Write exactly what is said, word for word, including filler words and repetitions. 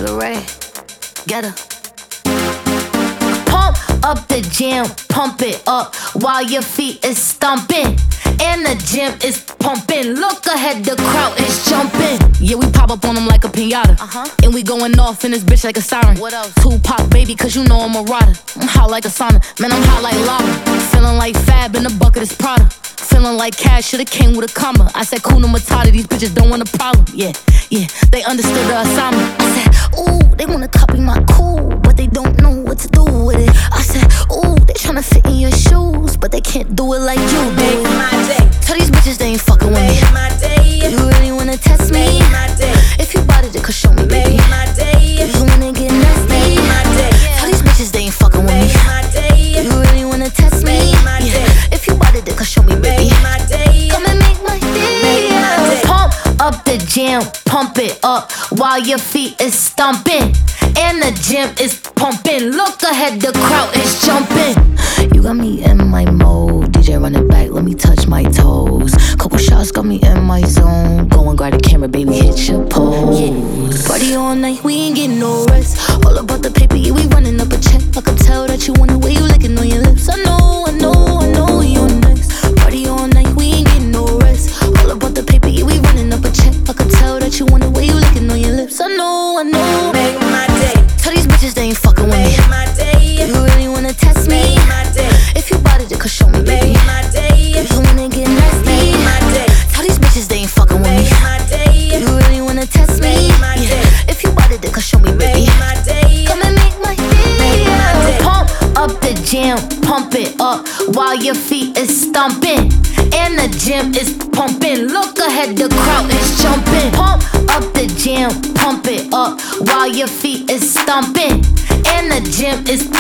Ray, get her. Pump up the jam, pump it up while your feet is stomping. And the gym is pumping. Look ahead, the crowd is jumping. Yeah, we pop up on them like a pinata. Uh-huh. And we going off in this bitch like a siren. What else? Tupac, baby, cause you know I'm a rider. I'm hot like a sauna, man, I'm hot like lava. Feeling like Fab in the bucket is Prada. Feeling like cash, should've came with a comma. I said, Kuna Matata, these bitches don't want a problem. Yeah, yeah, they understood the assignment. I said, ooh, they wanna copy my cool, but they don't know what to do with it. I said, ooh, they tryna fit in your shoes, but they can't do it like you do. Make my day. Tell these bitches they ain't fucking with me. Make my day. You really wanna test me? Make my day. If you bought it, cause show me, baby. Make my day. You wanna get nasty? Make my day. Tell these bitches they ain't fucking with me. Make my day. You really wanna test me? Make my day. If you bought it, cause show me, baby. Make my day. Come and make my day. Make my day. Pump up the jam, pump it up while your feet is stomping. And the gym is pumping. Look ahead, the crowd is jumping. You got me in my mode. D J run it back, let me touch my toes. Couple shots got me in my zone. Go and grab the camera, baby, hit your pose. Yeah. Party all night, we ain't getting no rest. All about the paper, yeah, we running up a check. I can tell that you want the way you licking on your lips. I know, I know, I know you're next. Party all night, we ain't getting no rest. All about the paper, yeah, we running up a check. I can tell that you want the way you licking on your lips. I know, I know. Make my day. Tell these bitches they ain't fucking with me. Make my day. You really wanna test me? Make my day. If you bought it, cause show me, baby. Make my day. You wanna get nasty? Make my day. Tell these bitches they ain't fucking with me. Make my day. You really wanna test me? Make my day. If you bought it, cause show me, baby. Make my day. Come and make my day. Make my day. Pump up the jam, pump it up while your feet is stomping. And the gym is pumping. Look ahead, the crowd is jumping. Pump up the jam, pump it up while your feet is stomping. And the gym is